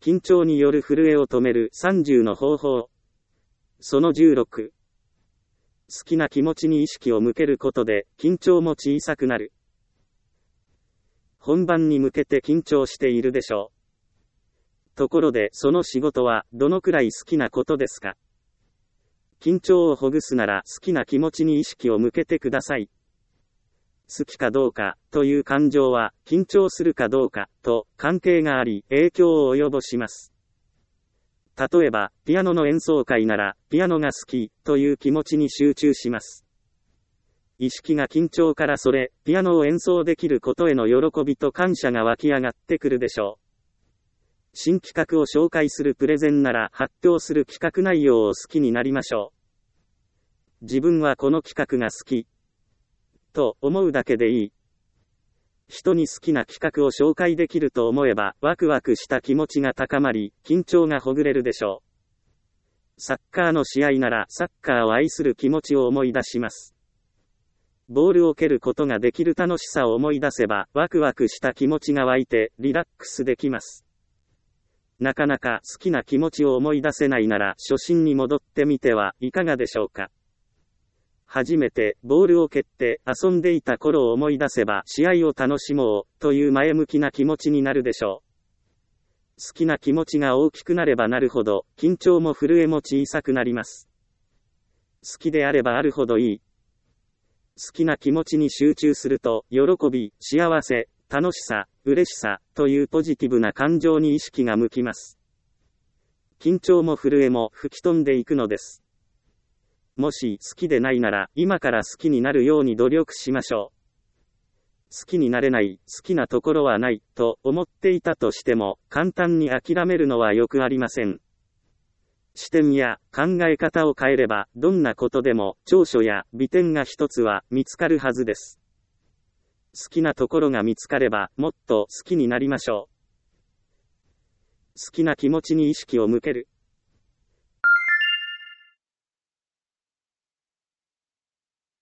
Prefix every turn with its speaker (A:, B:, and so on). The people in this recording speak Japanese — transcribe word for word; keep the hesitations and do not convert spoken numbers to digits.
A: 緊張による震えを止めるさんじゅうの方法。そのじゅうろく。好きな気持ちに意識を向けることで、緊張も小さくなる。本番に向けて緊張しているでしょう。ところで、その仕事は、どのくらい好きなことですか？緊張をほぐすなら、好きな気持ちに意識を向けてください。好きかどうか、という感情は、緊張するかどうか、と、関係があり、影響を及ぼします。例えば、ピアノの演奏会なら、ピアノが好き、という気持ちに集中します。意識が緊張からそれ、ピアノを演奏できることへの喜びと感謝が湧き上がってくるでしょう。新企画を紹介するプレゼンなら、発表する企画内容を好きになりましょう。自分はこの企画が好き、と思うだけでいい。人に好きな企画を紹介できると思えば、ワクワクした気持ちが高まり、緊張がほぐれるでしょう。サッカーの試合なら、サッカーを愛する気持ちを思い出します。ボールを蹴ることができる楽しさを思い出せば、ワクワクした気持ちが湧いて、リラックスできます。なかなか好きな気持ちを思い出せないなら、初心に戻ってみてはいかがでしょうか。初めてボールを蹴って遊んでいた頃を思い出せば試合を楽しもうという前向きな気持ちになるでしょう。好きな気持ちが大きくなればなるほど緊張も震えも小さくなります。好きであればあるほどいい。好きな気持ちに集中すると喜び、幸せ、楽しさ、嬉しさというポジティブな感情に意識が向きます。緊張も震えも吹き飛んでいくのです。もし好きでないなら、今から好きになるように努力しましょう。好きになれない、好きなところはない、と思っていたとしても、簡単に諦めるのはよくありません。視点や考え方を変えれば、どんなことでも長所や美点が一つは見つかるはずです。好きなところが見つかれば、もっと好きになりましょう。好きな気持ちに意識を向ける。